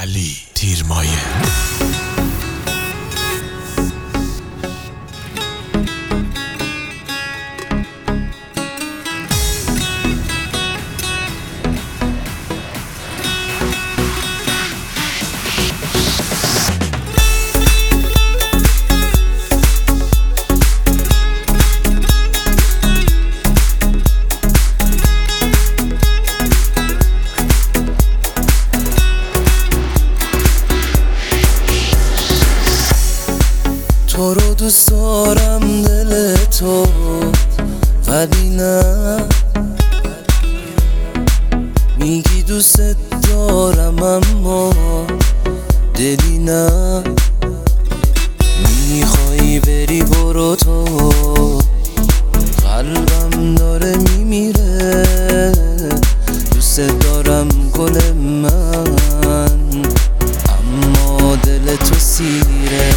علی تیرمایه. تو رو دوست دارم دل تو، ولی نه میگی دوست دارم اما دلی نه. میخوای بری برو تو، قلبم داره میمیره. دوست دارم گل من، اما دل تو سیره.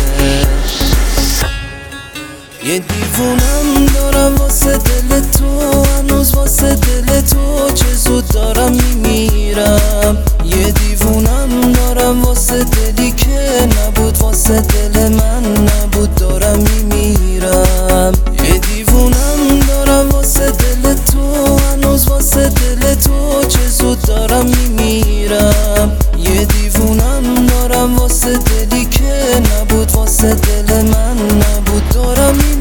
یه دیوونم دارم واسه دل تو، هنوز واسه دل تو چه زود دارم میمیرم. یه دیوونم دارم واسه دلی که نبود، واسه دل من نبود، دارم میمیرم. یه دیوونم دارم واسه دل تو، هنوز واسه دل تو چه زود دارم میمیرم. یه دیوونم دارم واسه دلی که نبود، واسه دل من نبود، دارم میمیرم.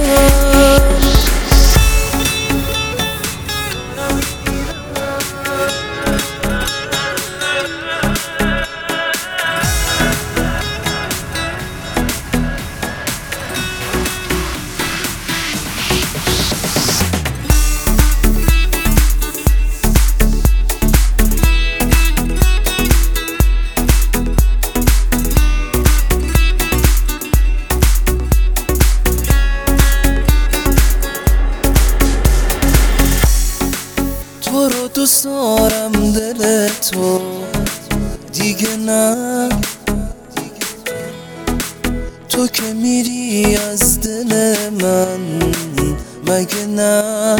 تو رو دوست دارم دل تو، دیگه نه. تو که میری از دل من مگه نه.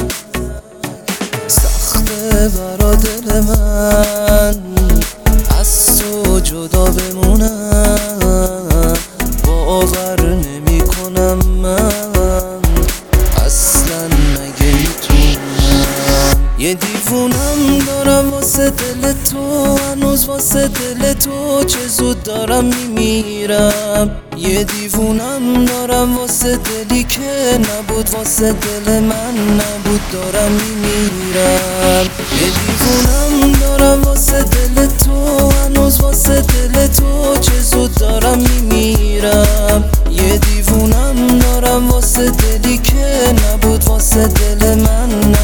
سخته برا دل من از تو جدا بمونم، باور نمی کنم من اصلا مگه میتونم. یه دیوونم دارم واسه دل تو، هنوز واسه دل تو چه زود دارم میمیرم. یه دیوونم دارم واسه دلی که نبود، واسه دل من نبود، دارم میمیرم. یه دیوونم دارم واسه دل تو، هنوز واسه دل تو چه زود دارم میمیرم. یه دیوونم دارم واسه دلی که نبود، واسه دل من